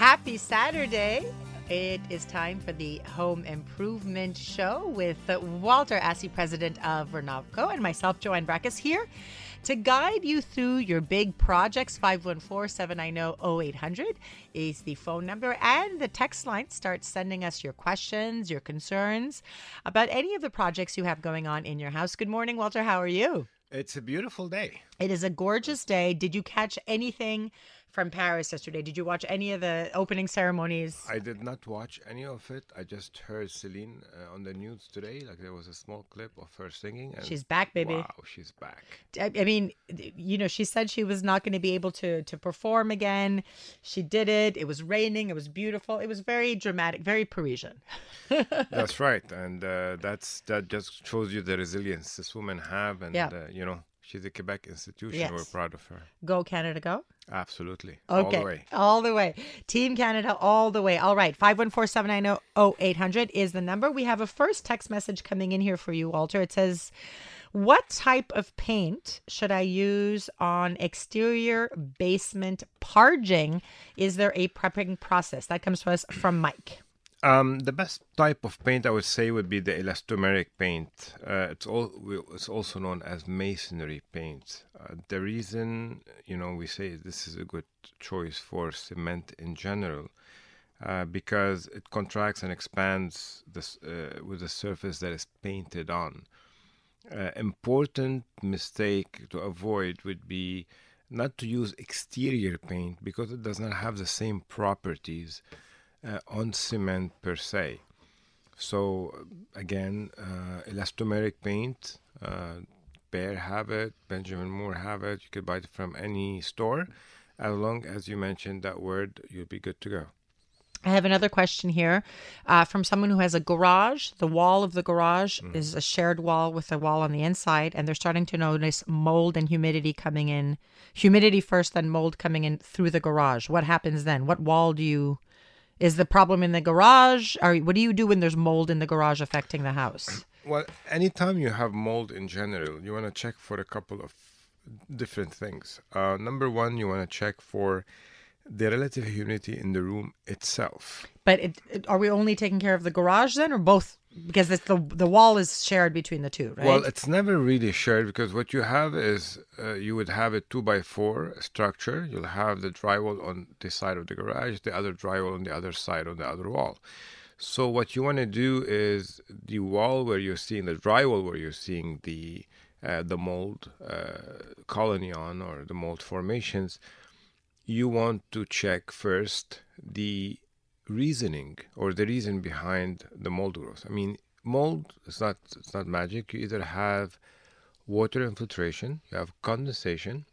Happy Saturday. It is time for the Home Improvement Show with Walter Assey, president of Renovco, and myself, Joanne Brackus, here to guide you through your big projects. 514-790-0800 is the phone number, and the text line. Start sending us your questions, your concerns about any of the projects you have going on in your house. Good morning, Walter. How are you? It's a beautiful day. It is a gorgeous day. Did you catch anything from Paris yesterday? Did you watch any of the opening ceremonies? I did not watch any of it. I just heard Celine on the news today. Like there was a small clip of her singing. And She's back, baby. Wow, she's back. I mean, you know, she said she was not going to be able to perform again. She did it. It was raining. It was beautiful. It was very dramatic, very Parisian. That's right. And that just shows you the resilience this woman have. And, you know, she's a Quebec institution. Yes. We're proud of her. Go Canada, go. Absolutely. Okay. All the way. All the way. Team Canada, all the way. All right. 514-790-0800 is the number. We have a first text message coming in here for you, Walter. It says, what type of paint should I use on exterior basement parging? Is there a prepping process? That comes to us from Mike. The best type of paint, I would say, would be the elastomeric paint. It's also known as masonry paint. The reason, you know, we say this is a good choice for cement in general, because it contracts and expands this with the surface that is painted on. Important mistake to avoid would be not to use exterior paint because it does not have the same properties on cement per se. So again, elastomeric paint, Behr have it, Benjamin Moore have it. You could buy it from any store. As long as you mention that word, you'll be good to go. I have another question here from someone who has a garage. The wall of the garage is a shared wall with a wall on the inside, and they're starting to notice mold and humidity coming in. Humidity first, then mold coming in through the garage. What happens then? What wall do you... Is the problem in the garage? Or what do you do when there's mold in the garage affecting the house? Well, anytime you have mold in general, you want to check for a couple of different things. Number one, you want to check for the relative humidity in the room itself. But are we only taking care of the garage then, or both? Because the wall is shared between the two, right? Well, it's never really shared because what you have is you would have a 2x4 structure. You'll have the drywall on this side of the garage, the other drywall on the other side on the other wall. So what you want to do is the wall where you're seeing the drywall, where you're seeing the mold colony on or the mold formations, you want to check first the reasoning or the reason behind the mold growth. I mean, mold it's not magic. You either have water infiltration, you have condensation,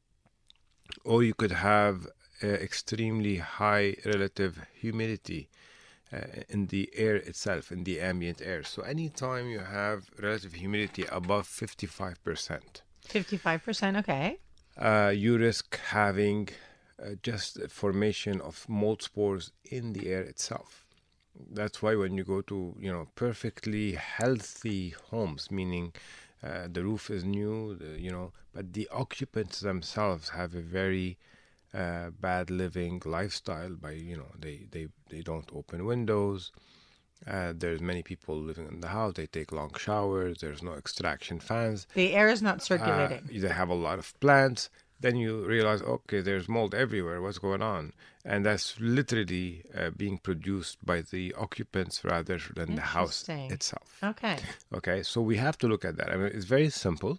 or you could have extremely high relative humidity in the air itself, in the ambient air. So anytime you have relative humidity above 55%, 55%, okay, you risk having just formation of mold spores in the air itself. That's why when you go to, you know, perfectly healthy homes, meaning the roof is new, but the occupants themselves have a very bad living lifestyle by, you know, they don't open windows. There's many people living in the house. They take long showers. There's no extraction fans. The air is not circulating. They have a lot of plants. Then you realize, okay, there's mold everywhere. What's going on? And that's literally being produced by the occupants rather than the house itself. Okay, so we have to look at that. I mean, it's very simple.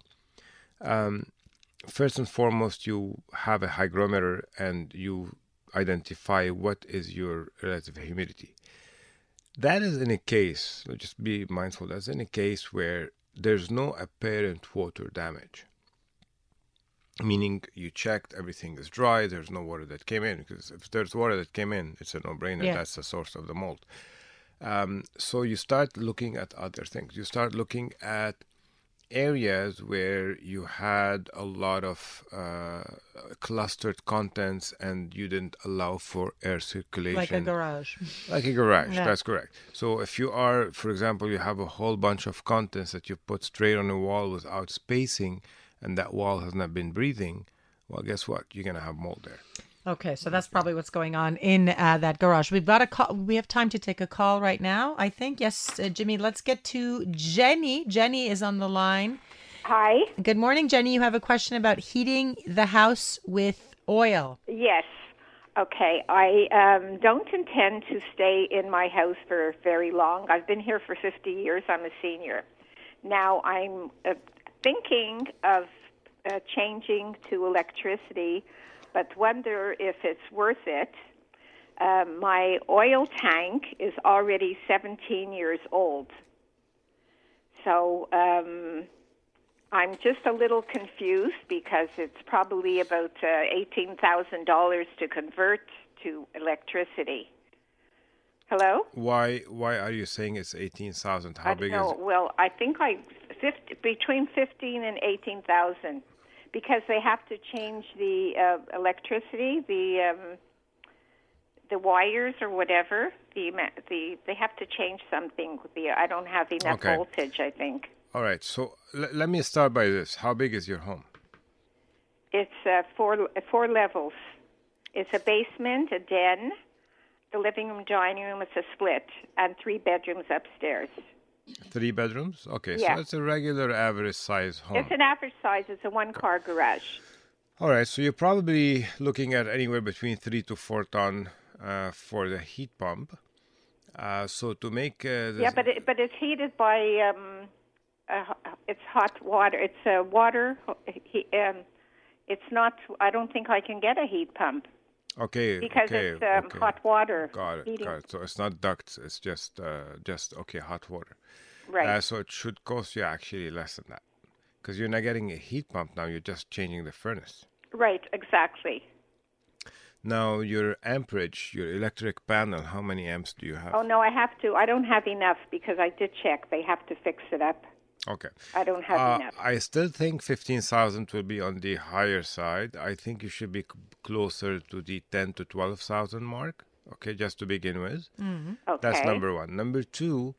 First and foremost, you have a hygrometer and you identify what is your relative humidity. That is in a case, just be mindful, that's in a case where there's no apparent water damage. Meaning you checked, everything is dry, there's no water that came in. Because if there's water that came in, it's a no-brainer. Yeah. That's the source of the mold. So you start looking at other things. You start looking at areas where you had a lot of clustered contents and you didn't allow for air circulation. Like a garage. Like a garage, Yeah. That's correct. So if you are, for example, you have a whole bunch of contents that you put straight on a wall without spacing, and that wall has not been breathing, well, guess what? You're going to have mold there. Okay, so that's probably what's going on in that garage. We've got a call. We have time to take a call right now, I think. Yes, Jimmy, let's get to Jenny. Jenny is on the line. Hi. Good morning, Jenny. You have a question about heating the house with oil. Yes. Okay. I don't intend to stay in my house for very long. I've been here for 50 years. I'm a senior. Now I'm thinking of changing to electricity, but wonder if it's worth it. My oil tank is already 17 years old. So I'm just a little confused because it's probably about $18,000 to convert to electricity. Hello? Why are you saying it's 18,000? How big is it? Well, I think between 15 and 18,000, because they have to change the electricity, the wires or whatever. They have to change something. I don't have enough voltage, I think. All right, so let me start by this. How big is your home? It's four levels. It's a basement, a den, the living room, dining room. It's a split, and 3 bedrooms upstairs. 3 bedrooms? Okay, Yeah. so it's a regular average size home. It's an average size. It's a 1-car garage. All right, so you're probably looking at anywhere between 3 to 4 ton for the heat pump. So to make this... Yeah, but it's heated by it's hot water. It's water. It's not. I don't think I can get a heat pump. Okay. Because it's hot water. Got it. So it's not ducts. It's just hot water. Right. So it should cost you actually less than that, because you're not getting a heat pump now. You're just changing the furnace. Right. Exactly. Now your amperage, your electric panel. How many amps do you have? Oh no, I have to. I don't have enough because I did check. They have to fix it up. Okay. I don't have enough. I still think 15,000 will be on the higher side. I think you should be closer to the 10 to 12,000 mark. Okay, just to begin with. Mm-hmm. Okay. That's number one. Number two,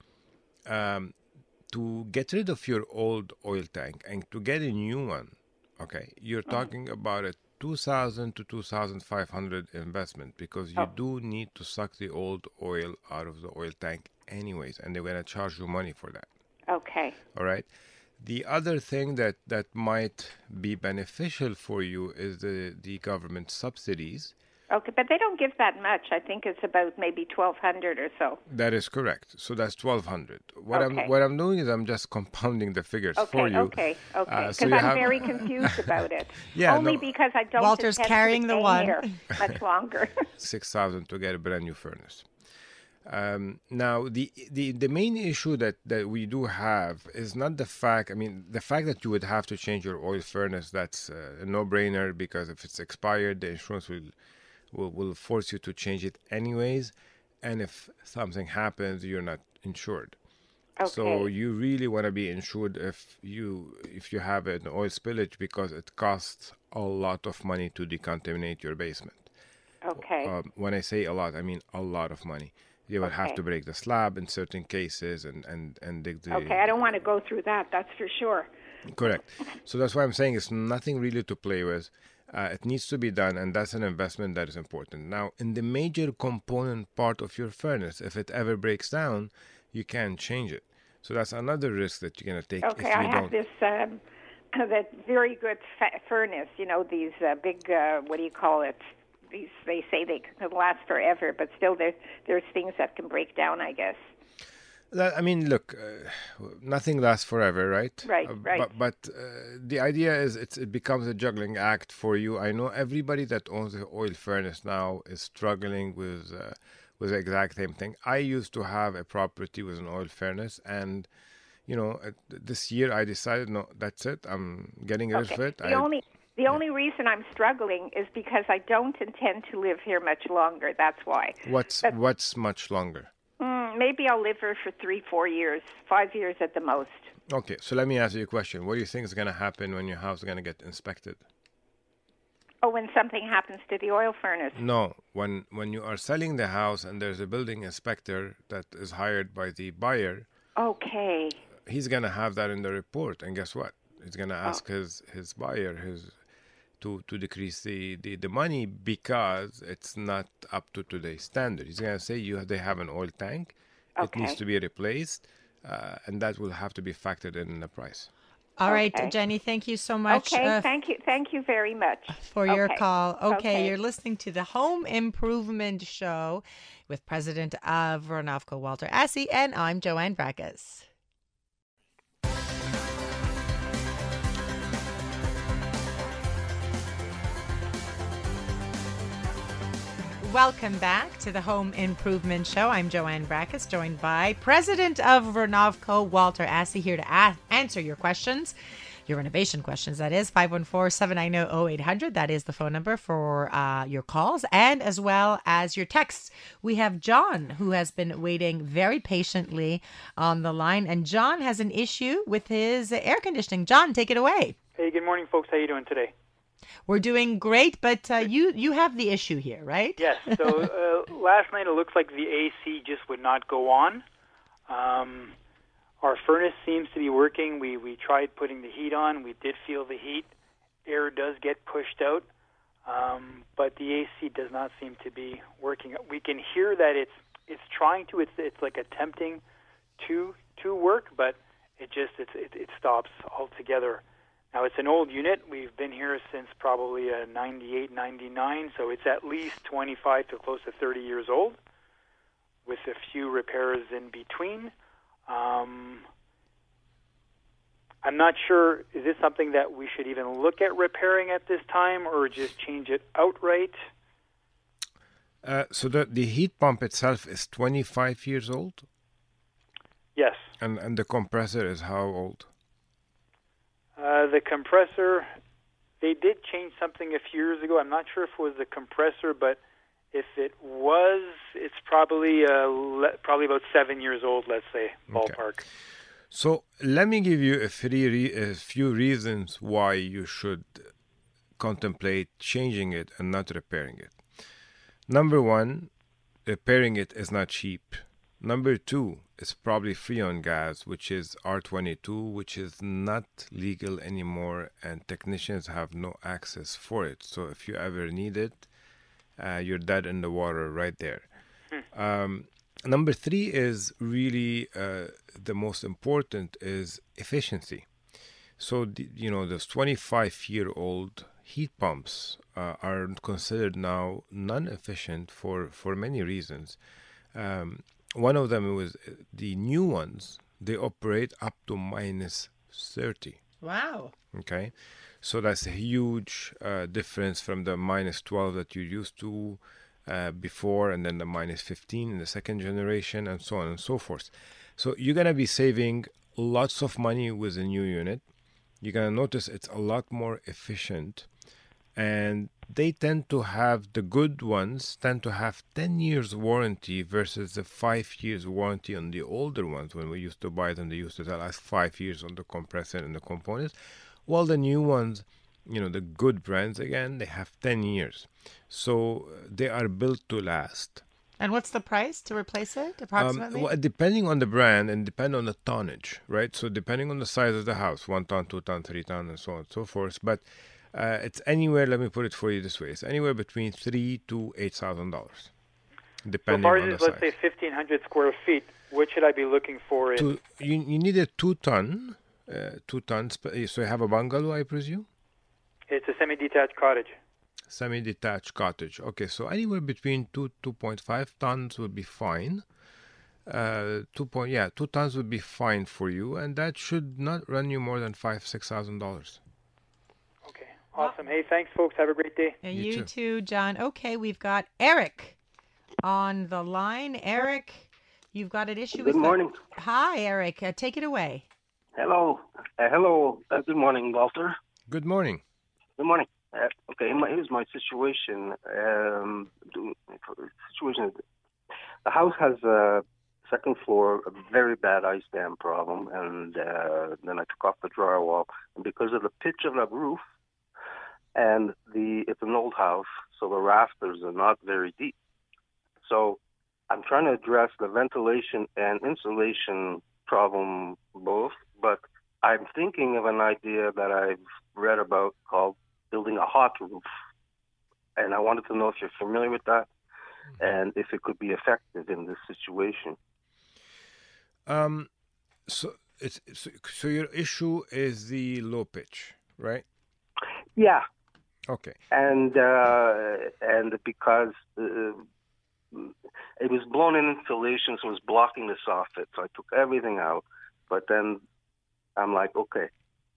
to get rid of your old oil tank and to get a new one, okay, you're talking about a 2,000 to 2,500 investment, because you do need to suck the old oil out of the oil tank anyways, and they're going to charge you money for that. Okay. All right. The other thing that might be beneficial for you is the government subsidies. Okay, but they don't give that much. I think it's about maybe 1,200 or so. That is correct. So that's 1,200. Okay. What I'm doing is I'm just compounding the figures for you. Okay. Because so I'm have... very confused about it. Yeah, Only because I don't. Walter's carrying the one. Here much longer. 6,000 to get a brand new furnace. Now, the main issue that we do have is not the fact, the fact that you would have to change your oil furnace, that's a no-brainer, because if it's expired, the insurance will force you to change it anyways. And if something happens, you're not insured. Okay. So you really want to be insured if you have an oil spillage, because it costs a lot of money to decontaminate your basement. Okay. When I say a lot, I mean a lot of money. You will have to break the slab in certain cases and dig the... Okay, I don't want to go through that, that's for sure. Correct. So that's why I'm saying it's nothing really to play with. It needs to be done, and that's an investment that is important. Now, in the major component part of your furnace, if it ever breaks down, you can change it. So that's another risk that you're going to take. Okay, if you I have this that very good furnace, these big, what do you call it? They say they can last forever, but still there's things that can break down, I guess. Look, nothing lasts forever, right? Right. But the idea is it becomes a juggling act for you. I know everybody that owns an oil furnace now is struggling with the exact same thing. I used to have a property with an oil furnace, and this year I decided, no, that's it. I'm getting rid of it. The only reason I'm struggling is because I don't intend to live here much longer. That's why. What's much longer? Maybe I'll live here for 3-4 years, 5 years at the most. Okay, so let me ask you a question. What do you think is going to happen when your house is going to get inspected? Oh, when something happens to the oil furnace? No, when you are selling the house and there's a building inspector that is hired by the buyer. Okay. He's going to have that in the report, and guess what? He's going to ask his buyer to decrease the money because it's not up to today's standard. He's going to say they have an oil tank, it needs to be replaced, and that will have to be factored in the price. All right, Jenny, thank you so much. Okay, thank you very much for your call. Okay, you're listening to the Home Improvement Show with President of Vernavco, Walter Assey, and I'm Joanne Brakes. Welcome back to the Home Improvement Show. I'm Joanne Brakes, joined by President of Vernavco, Walter Assey, here to answer your questions, your renovation questions, that is. 514-790-0800. That is the phone number for your calls and as well as your texts. We have John, who has been waiting very patiently on the line. And John has an issue with his air conditioning. John, take it away. Hey, good morning, folks. How are you doing today? We're doing great, but you have the issue here, right? Yes. So last night it looks like the AC just would not go on. Our furnace seems to be working. We tried putting the heat on. We did feel the heat. Air does get pushed out, but the AC does not seem to be working. We can hear that it's trying to. It's like attempting to work, but it stops altogether. Now, it's an old unit. We've been here since probably 98, 99, so it's at least 25 to close to 30 years old, with a few repairs in between. I'm not sure, is this something that we should even look at repairing at this time or just change it outright? So the heat pump itself is 25 years old? Yes. And the compressor is how old? The compressor, they did change something a few years ago. I'm not sure if it was the compressor, but if it was, it's probably about 7 years old, let's say, ballpark. Okay. So let me give you a few reasons why you should contemplate changing it and not repairing it. Number one, repairing it is not cheap. Number two, it's probably free on gas, which is R22, which is not legal anymore, and technicians have no access for it. So if you ever need it, you're dead in the water right there. Number three is really the most important is efficiency. So, those 25-year-old heat pumps are considered now non-efficient for many reasons. One of them was the new ones. They operate up to minus 30. Wow. Okay. So that's a huge difference from the minus 12 that you used to before, and then the minus 15 in the second generation, and so on and so forth. So you're going to be saving lots of money with a new unit. You're going to notice it's a lot more efficient. And they tend to have, the good ones tend to have 10 years warranty versus the 5 years warranty on the older ones. When we used to buy them, they used to tell us 5 years on the compressor and the components. While the new ones, the good brands, again, they have 10 years. So they are built to last. And what's the price to replace it, approximately? Well, depending on the brand and depending on the tonnage, right? So depending on the size of the house, 1 ton, 2 ton, 3 ton, and so on and so forth. But it's anywhere, let me put it for you this way, it's anywhere between $3,000 to $8,000, depending on the size. Let's say 1,500 square feet, what should I be looking for? You need a 2 ton, 2 tons. So you have a bungalow, I presume? It's a semi-detached cottage. Semi-detached cottage. Okay, so anywhere between 2.5 tons would be fine. 2 tons would be fine for you, and that should not run you more than $5,000-6,000. Okay, awesome. Hey, thanks, folks. Have a great day. And you too, John. Okay, we've got Eric on the line. Eric, you've got an issue with... Good morning. Hi, Eric. Take it away. Hello. Good morning, Walter. Good morning. Good morning. Here's my situation. The house has a second floor, a very bad ice dam problem, and then I took off the drywall. And because of the pitch of the roof, and it's an old house, so the rafters are not very deep. So I'm trying to address the ventilation and insulation problem both, but I'm thinking of an idea that I've read about called building a hot roof. And I wanted to know if you're familiar with that and if it could be effective in this situation. So your issue is the low pitch, right? Yeah. Okay. And because it was blown-in insulation, so it was blocking the soffit. So I took everything out. But then I'm like, okay.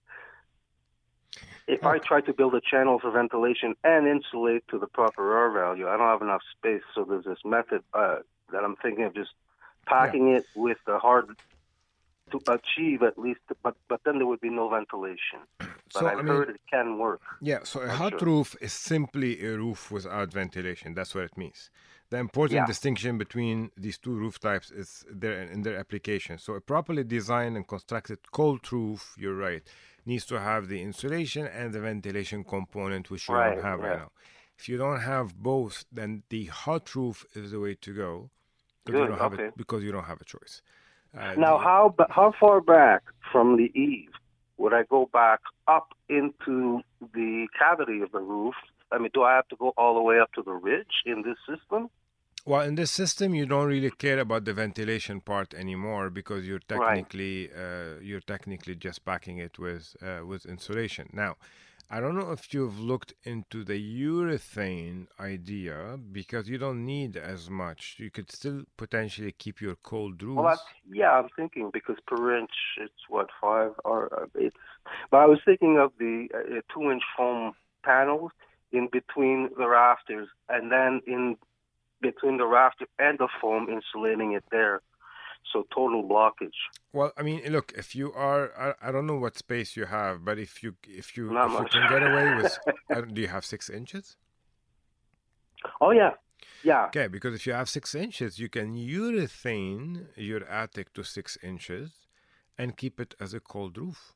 If I try to build a channel for ventilation and insulate to the proper R value, I don't have enough space. So there's this method that I'm thinking of just packing it with the hard to achieve at least, but then there would be no ventilation. But I've heard it can work. Yeah, so a hot roof is simply a roof without ventilation. That's what it means. The important distinction between these two roof types is in their application. So a properly designed and constructed cold roof, you're right, needs to have the insulation and the ventilation component, which you don't have right now. If you don't have both, then the hot roof is the way to go. Because you don't have a choice. Now, how far back from the eave would I go back up into the cavity of the roof? I mean, do I have to go all the way up to the ridge in this system? Well, in this system, you don't really care about the ventilation part anymore because you're technically just packing it with insulation. Now, I don't know if you've looked into the urethane idea because you don't need as much. You could still potentially keep your cold roof. Well, I'm thinking because per inch it's 5 or it's. But I was thinking of the 2-inch foam panels in between the rafters, and then in between the rafter and the foam, insulating it there. So total blockage. Well, I mean, look, if you are, I don't know what space you have, but if you can get away with, do you have 6 inches? Oh yeah. Okay, because if you have 6 inches, you can urethane your attic to 6 inches, and keep it as a cold roof.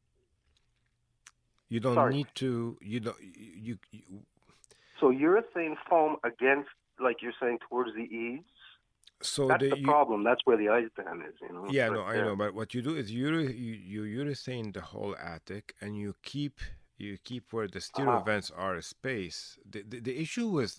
You don't need to. So urethane foam against, like you're saying, towards the eaves. So that's the problem. That's where the ice dam is, you know. Yeah, I know. But what you do is you urethane the whole attic, and you keep where the stereo vents are a space. The issue with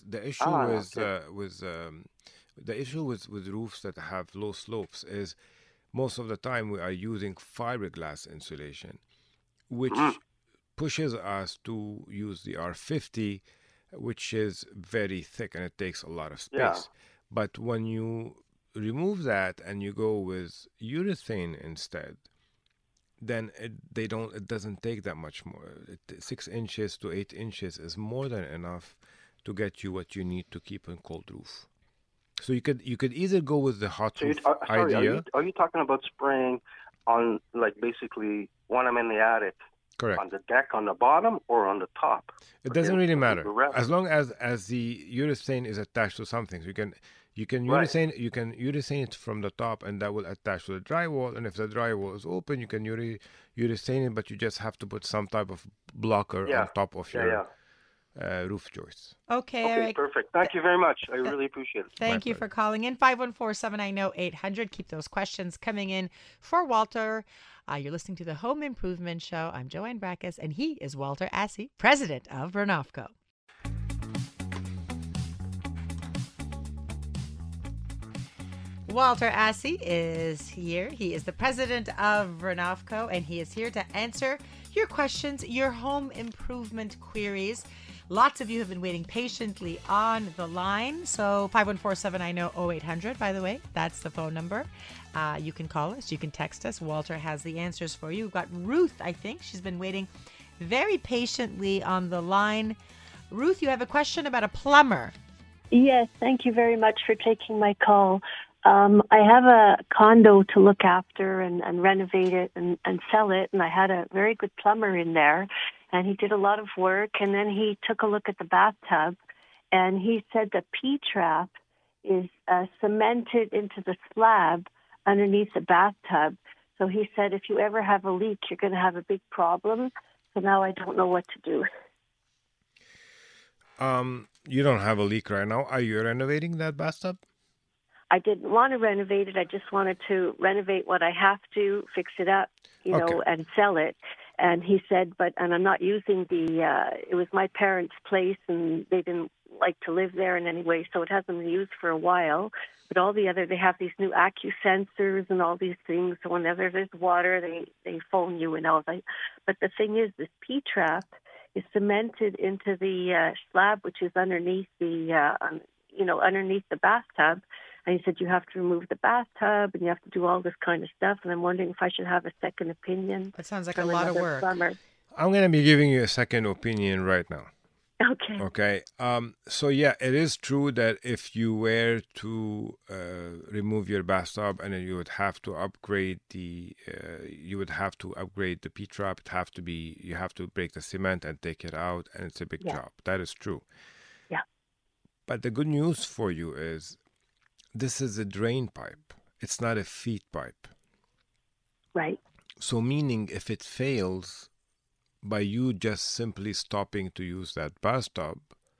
roofs that have low slopes is most of the time we are using fiberglass insulation, which pushes us to use the R50, which is very thick and it takes a lot of space. Yeah. But when you remove that and you go with urethane instead, then it doesn't take that much more. 6 inches to 8 inches is more than enough to get you what you need to keep a cold roof. So you could either go with the hot roof idea. Are you talking about spraying on, like, basically when I'm in the attic? Correct. On the deck, on the bottom, or on the top? It doesn't really matter as long as the urethane is attached to something. So you can urethane it from the top, and that will attach to the drywall. And if the drywall is open, you can urethane it, but you just have to put some type of blocker on top of your roof joists. Okay, Eric. Perfect. Thank you very much. I really appreciate it. Thank you for calling in. 514-790-800. Keep those questions coming in for Walter. You're listening to the Home Improvement Show. I'm Joanne Brackus, and he is Walter Assey, president of Vernofco. Walter Assey is here. He is the president of Vernofco, and he is here to answer your questions, your home improvement queries. Lots of you have been waiting patiently on the line. So 514-790-0800, by the way, that's the phone number. You can call us. You can text us. Walter has the answers for you. We've got Ruth, I think. She's been waiting very patiently on the line. Ruth, you have a question about a plumber. Yes, thank you very much for taking my call. I have a condo to look after and renovate it and sell it, and I had a very good plumber in there, and he did a lot of work, and then he took a look at the bathtub, and he said the P-trap is cemented into the slab underneath the bathtub. So he said if you ever have a leak, you're going to have a big problem. So now I don't know what to do. You don't have a leak right now. Are you renovating that bathtub? I didn't want to renovate it. I just wanted to renovate what I have to, fix it up, know, and sell it. And he said, and I'm not using it was my parents' place and they didn't like to live there in any way, so it hasn't been used for a while. But all the other, they have these new AccuSensors and all these things. So whenever there's water, they phone you and all that. But the thing is, this P-trap is cemented into the slab, which is underneath underneath the bathtub. And he said you have to remove the bathtub and you have to do all this kind of stuff. And I'm wondering if I should have a second opinion. That sounds like a lot of work. Plumber. I'm going to be giving you a second opinion right now. Okay. Okay. So yeah, it is true that if you were to remove your bathtub, and then you would have to upgrade the P-trap. You have to break the cement and take it out, and it's a big job. That is true. Yeah. But the good news for you is, this is a drain pipe. It's not a feed pipe. Right. So meaning, if it fails, by you just simply stopping to use that bathtub,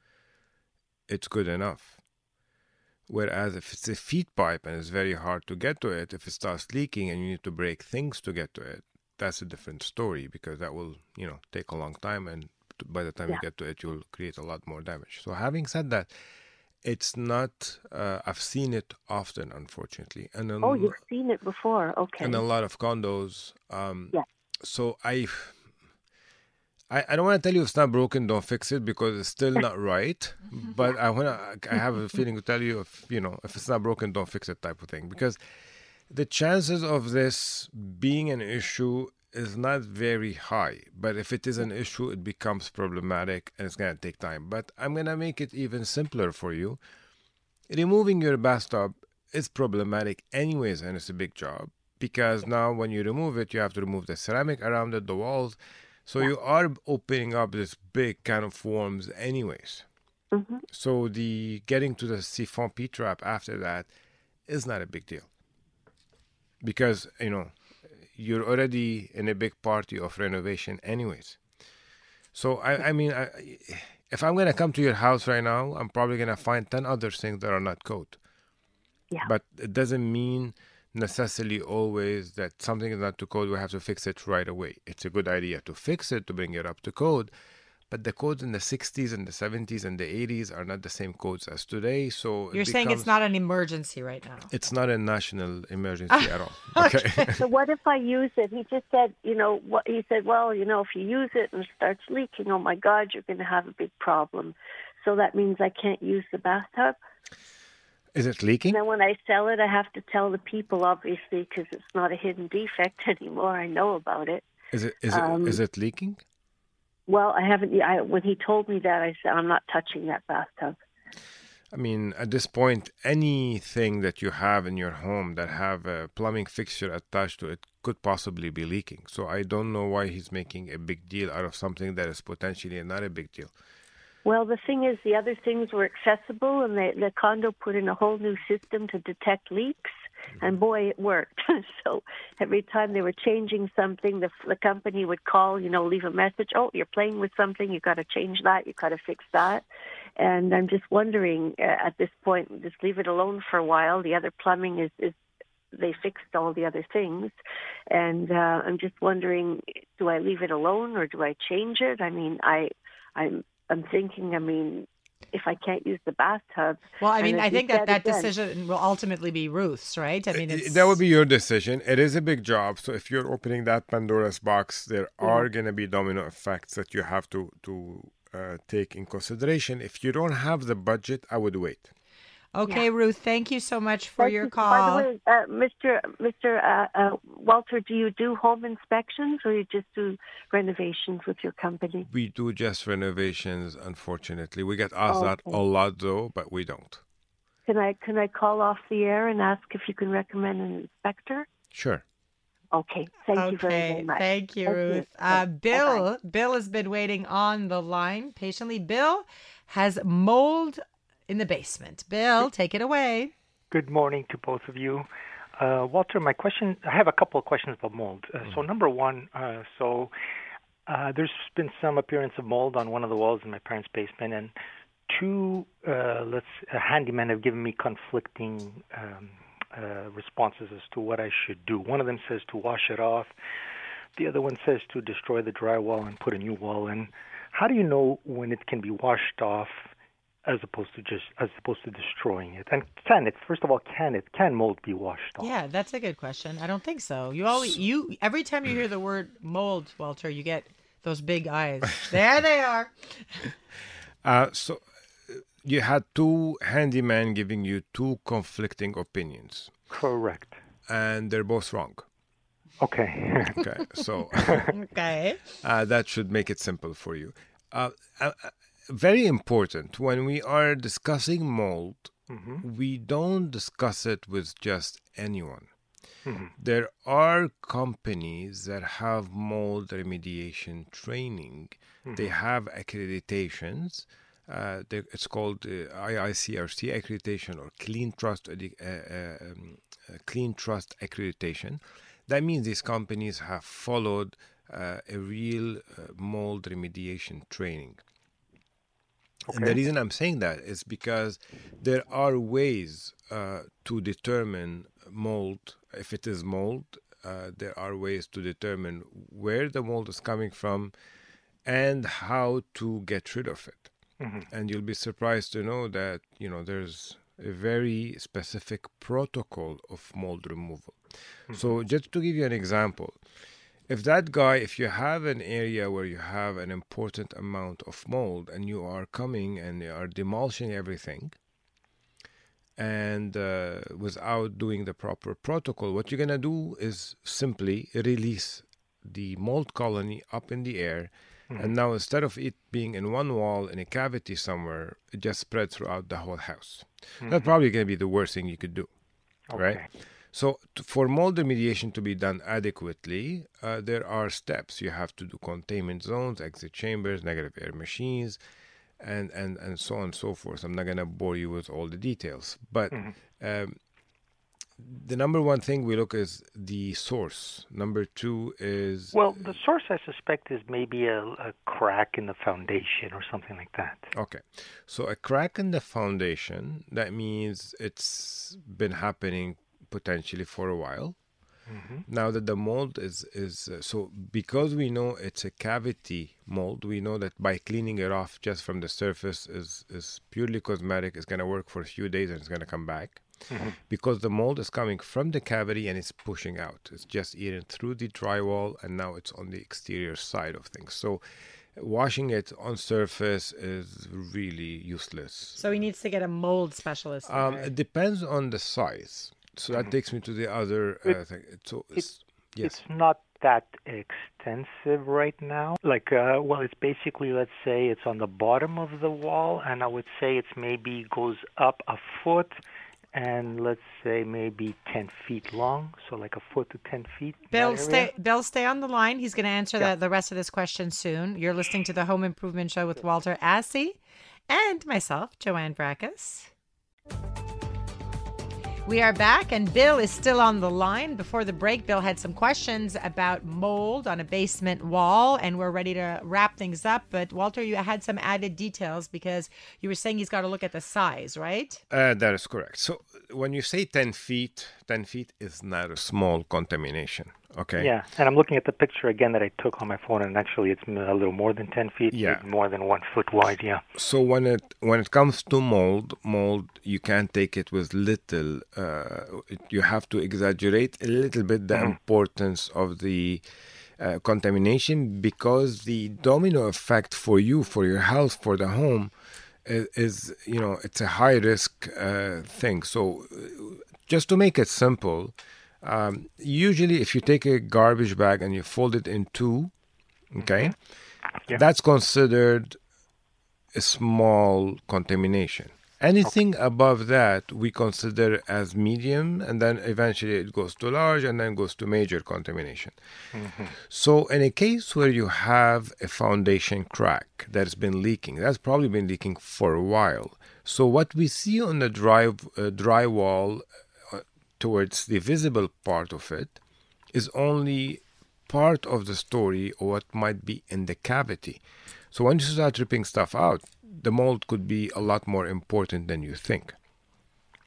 it's good enough. Whereas if it's a feed pipe and it's very hard to get to it, if it starts leaking and you need to break things to get to it, that's a different story, because that will, take a long time, and by the time you get to it, you'll create a lot more damage. So having said that, it's not, I've seen it often, unfortunately. And you've seen it before, okay. In a lot of condos. So I don't want to tell you if it's not broken, don't fix it, because it's still not right. But I have a feeling to tell you, if it's not broken, don't fix it type of thing. Because the chances of this being an issue is not very high. But if it is an issue, it becomes problematic and it's going to take time. But I'm going to make it even simpler for you. Removing your bathtub is problematic anyways, and it's a big job. Because now when you remove it, you have to remove the ceramic around it, the walls. So you are opening up this big can of worms anyways. Mm-hmm. So the getting to the siphon P-trap after that is not a big deal. Because, you're already in a big party of renovation anyways. So, if I'm going to come to your house right now, I'm probably going to find 10 other things that are not code. Yeah. But it doesn't mean necessarily always that something is not to code, we have to fix it right away. It's a good idea to fix it, to bring it up to code, but the codes in the 60s and the 70s and the 80s are not the same codes as today. So you're saying it's not an emergency right now? It's not a national emergency at all. Okay. So what if I use it? He just said, he said, well, if you use it and it starts leaking, oh my God, you're going to have a big problem. So that means I can't use the bathtub? Is it leaking? And then when I sell it, I have to tell the people, obviously, because it's not a hidden defect anymore. I know about it. Is it leaking? Well, I haven't. When he told me that, I said, I'm not touching that bathtub. I mean, at this point, anything that you have in your home that have a plumbing fixture attached to it could possibly be leaking. So I don't know why he's making a big deal out of something that is potentially not a big deal. Well, the thing is, the other things were accessible, and the condo put in a whole new system to detect leaks, and boy, it worked. So every time they were changing something, the company would call, leave a message. Oh, you're playing with something. You got to change that. You got to fix that. And I'm just wondering, at this point, just leave it alone for a while. The other plumbing is they fixed all the other things, and I'm just wondering, do I leave it alone or do I change it? I mean, I'm thinking, if I can't use the bathtub. Well, I think that decision will ultimately be Ruth's, right? I mean, that would be your decision. It is a big job. So if you're opening that Pandora's box, there are going to be domino effects that you have to take in consideration. If you don't have the budget, I would wait. Okay, Ruth, thank you so much for your call. By the way, Mr. Walter, do you do home inspections or you just do renovations with your company? We do just renovations, unfortunately. We get asked that a lot, though, but we don't. Can I call off the air and ask if you can recommend an inspector? Sure. Okay. Thank you very much. Thank you, Ruth. Bill has been waiting on the line patiently. Bill has mold in the basement. Bill, take it away. Good morning to both of you. Walter, I have a couple of questions about mold. So number one, there's been some appearance of mold on one of the walls in my parents' basement, and two handymen have given me conflicting responses as to what I should do. One of them says to wash it off. the other one says to destroy the drywall and put a new wall in. How do you know when it can be washed off as opposed to destroying it? And can mold be washed off? Yeah, that's a good question. I don't think so. Every time you hear the word mold, Walter, you get those big eyes. There they are. So you had two handymen giving you two conflicting opinions. Correct. And they're both wrong. Okay. Okay. So Okay. that should make it simple for you. Very important, when we are discussing mold, we don't discuss it with just anyone. There are companies that have mold remediation training. They have accreditations. It's called IICRC accreditation or Clean Trust accreditation. That means these companies have followed a real mold remediation training. Okay. And the reason I'm saying that is because there are ways to determine mold. If it is mold, there are ways to determine where the mold is coming from and how to get rid of it. And you'll be surprised to know that, there's a very specific protocol of mold removal. So just to give you an example, if you have an area where you have an important amount of mold and you are coming and you are demolishing everything and without doing the proper protocol, what you're going to do is simply release the mold colony up in the air. And now instead of it being in one wall in a cavity somewhere, it just spreads throughout the whole house. That's probably going to be the worst thing you could do, right? So for mold remediation to be done adequately, there are steps. You have to do containment zones, exit chambers, negative air machines, and so on and so forth. I'm not going to bore you with all the details. But the number one thing we look is the source. Number two is... Well, the source, I suspect, is maybe a crack in the foundation or something like that. Okay. So a crack in the foundation, that means it's been happening potentially for a while. Now that the mold is so because we know it's a cavity mold, we know that by cleaning it off just from the surface is purely cosmetic. It's going to work for a few days and it's going to come back. Because the mold is coming from the cavity and it's pushing out. It's just eaten through the drywall and now it's on the exterior side of things. So washing it on surface is really useless. So he needs to get a mold specialist. It depends on the size. So that takes me to the other thing. So it's not that extensive right now. It's basically, let's say it's on the bottom of the wall, and I would say it's maybe goes up a foot, and let's say maybe 10 feet long, so like a foot to 10 feet. Bill, stay on the line. He's going to answer the rest of this question soon. You're listening to the Home Improvement Show with Walter Assey and myself, Joanne Brackus. We are back, and Bill is still on the line. Before the break, Bill had some questions about mold on a basement wall, and we're ready to wrap things up. But, Walter, you had some added details because you were saying he's got to look at the size, right? That is correct. So when you say 10 feet is not a small contamination, okay? Yeah, and I'm looking at the picture again that I took on my phone, and actually it's a little more than 10 feet, more than 1 foot wide, yeah. So when it comes to mold, you can't take it with little. You have to exaggerate a little bit the importance of the contamination, because the domino effect for you, for your house, for the home, is it's a high risk thing. So just to make it simple, usually if you take a garbage bag and you fold it in two, okay, that's considered a small contamination. Anything above that we consider as medium, and then eventually it goes to large and then goes to major contamination. So in a case where you have a foundation crack that's been leaking, that's probably been leaking for a while. So what we see on the drywall towards the visible part of it is only part of the story or what might be in the cavity. So when you start ripping stuff out, the mold could be a lot more important than you think.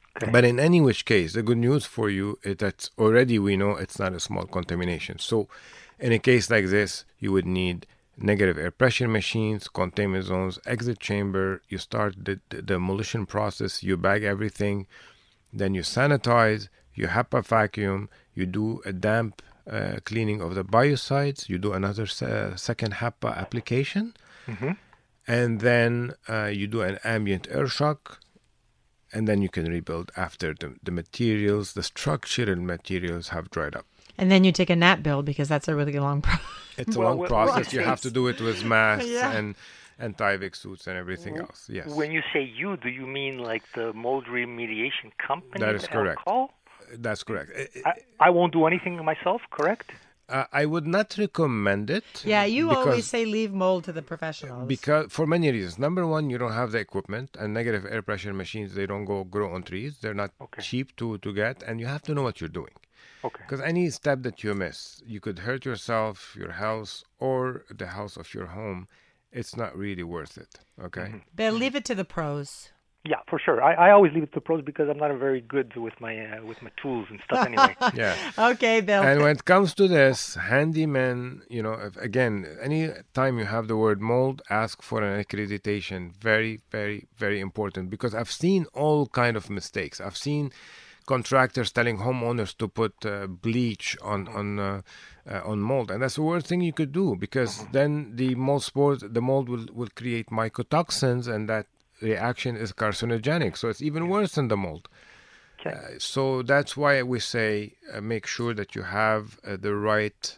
Okay. But in any which case, the good news for you is that already we know it's not a small contamination. So in a case like this, you would need negative air pressure machines, containment zones, exit chamber. You start the demolition process, you bag everything, then you sanitize, you HEPA vacuum, you do a damp cleaning of the biocides, you do another second HEPA application, and then you do an ambient air shock, and then you can rebuild after the materials, the structural materials have dried up. And then you take a NAT bill because that's a really long process. It's a long process. You have to do it with masks Yeah. and Tyvek suits and everything else. Yes. When you say you, do you mean like the mold remediation company? That is correct. Call? That's correct. I won't do anything myself, correct? I would not recommend it. Yeah, you because- always say leave mold to the professionals. Because for many reasons. Number one, you don't have the equipment, and negative air pressure machines, they don't grow on trees. They're not cheap to get, and you have to know what you're doing. Okay. Because any step that you miss, you could hurt yourself, your house, or the house of your home. It's not really worth it. Okay. But leave it to the pros. Yeah, for sure. I always leave it to pros because I'm not very good with my tools and stuff anyway. Yeah. Okay, Bill. And when it comes to this, handyman, again, any time you have the word mold, ask for an accreditation. Very, very, very important, because I've seen all kind of mistakes. I've seen contractors telling homeowners to put bleach on mold, and that's the worst thing you could do, because then the mold will create mycotoxins, and that reaction is carcinogenic, so it's even worse than the mold. Okay. So that's why we say make sure that you have the right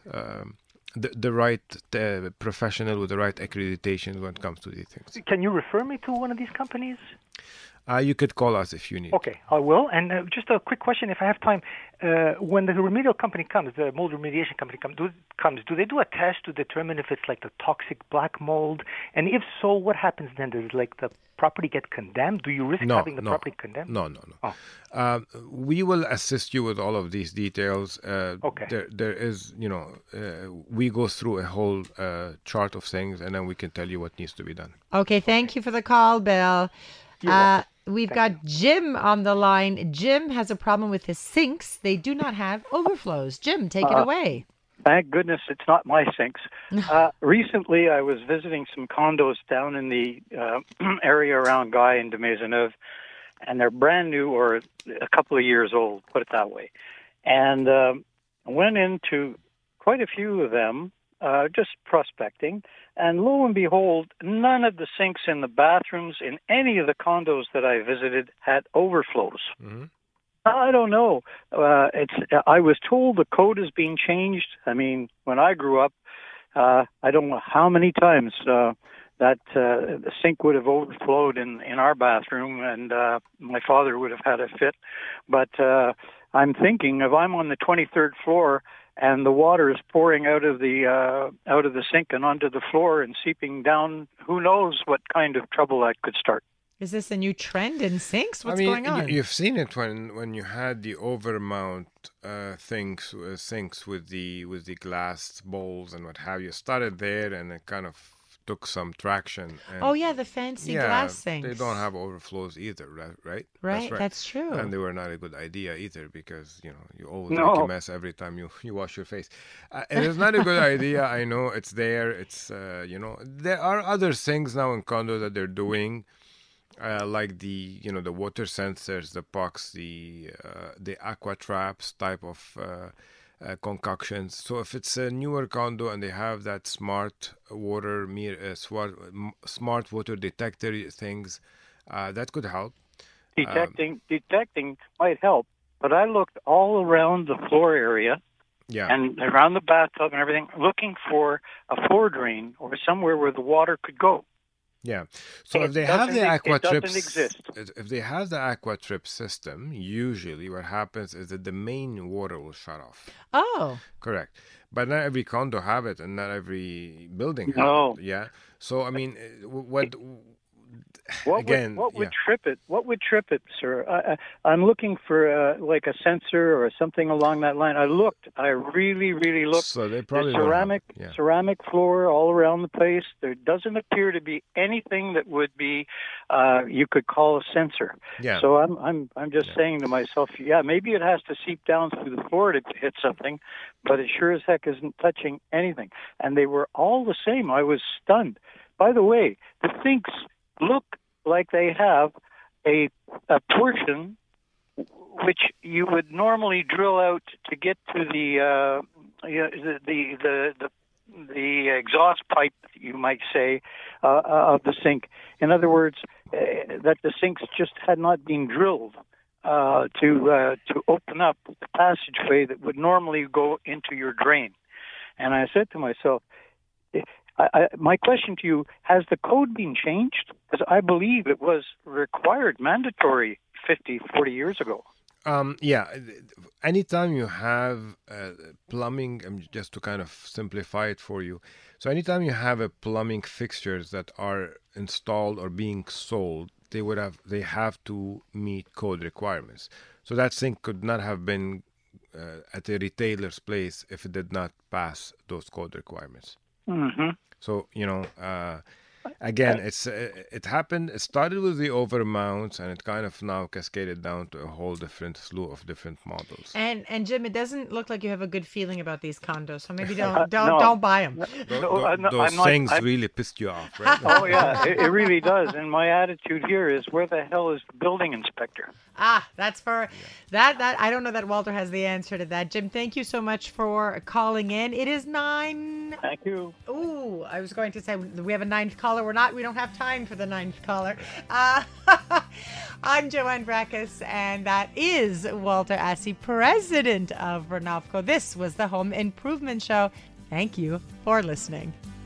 professional with the right accreditation when it comes to these things. Can you refer me to one of these companies? You could call us if you need. Okay, I will. And just a quick question, if I have time. When the remedial company comes, the mold remediation company do they do a test to determine if it's like the toxic black mold? And if so, what happens then? Does the property get condemned? Do you risk having the property condemned? No. Oh. We will assist you with all of these details. Okay. There is, we go through a whole chart of things, and then we can tell you what needs to be done. Okay, thank you for the call, Bill. We've got Jim on the line. Jim has a problem with his sinks. They do not have overflows. Jim, take it away. Thank goodness it's not my sinks. Recently, I was visiting some condos down in the area around Guy and de Maisonneuve, and they're brand new or a couple of years old, put it that way. And I went into quite a few of them, just prospecting, and lo and behold, none of the sinks in the bathrooms in any of the condos that I visited had overflows. Mm-hmm. I don't know. I was told the code is being changed. I mean, when I grew up, I don't know how many times that the sink would have overflowed in our bathroom, and my father would have had a fit. But I'm thinking, if I'm on the 23rd floor and the water is pouring out of the sink and onto the floor and seeping down, who knows what kind of trouble that could start. Is this a new trend in sinks? What's going on? You've seen it when you had the overmount sinks with the glass bowls and what have you. Started there, and it kind of took some traction. And the fancy glass sinks. They don't have overflows either, right? Right, that's true. And they were not a good idea either, because you always make a mess every time you wash your face. It is not a good idea. I know it's there. It's there are other things now in condo that they're doing. Like the water sensors, the pucks, the aqua traps type of concoctions. So if it's a newer condo and they have that smart water smart water detector things, that could help. Detecting might help, but I looked all around the floor area. Yeah. And around the bathtub and everything, looking for a floor drain or somewhere where the water could go. Yeah. So if they have the AquaTrips, if they have the AquaTrip system, usually what happens is that the main water will shut off. Oh. Correct. But not every condo have it, and not every building have No. it. Yeah. So I mean, what again, what would trip it? What would trip it, sir? I'm looking for like a sensor or something along that line. I really looked. So they probably ceramic floor all around the place. There doesn't appear to be anything that would be you could call a sensor. Yeah. So I'm just saying to myself, maybe it has to seep down through the floor to hit something, but it sure as heck isn't touching anything. And they were all the same. I was stunned. By the way, the sinks look like they have a portion which you would normally drill out to get to the exhaust pipe, you might say, of the sink. In other words, that the sinks just had not been drilled to open up the passageway that would normally go into your drain. And I said to myself, my question to you, has the code been changed? Because I believe it was required, mandatory 50, 40 years ago. Anytime you have plumbing, just to kind of simplify it for you. So anytime you have a plumbing fixtures that are installed or being sold, they have to meet code requirements. So that sink could not have been at a retailer's place if it did not pass those code requirements. Mm-hmm. So, again, it happened. It started with the overmounts, and it kind of now cascaded down to a whole different slew of different models. And Jim, it doesn't look like you have a good feeling about these condos, so maybe don't buy them. Those things really pissed you off, right? Oh yeah, it really does. And my attitude here is, where the hell is the building inspector? That's for that. I don't know that Walter has the answer to that. Jim, thank you so much for calling in. It is 9. Thank you. Ooh, I was going to say we have a 9th caller. We don't have time for the 9th caller. I'm Joanne Brakes, and that is Walter Assey, president of Renofco. This was the Home Improvement Show. Thank you for listening.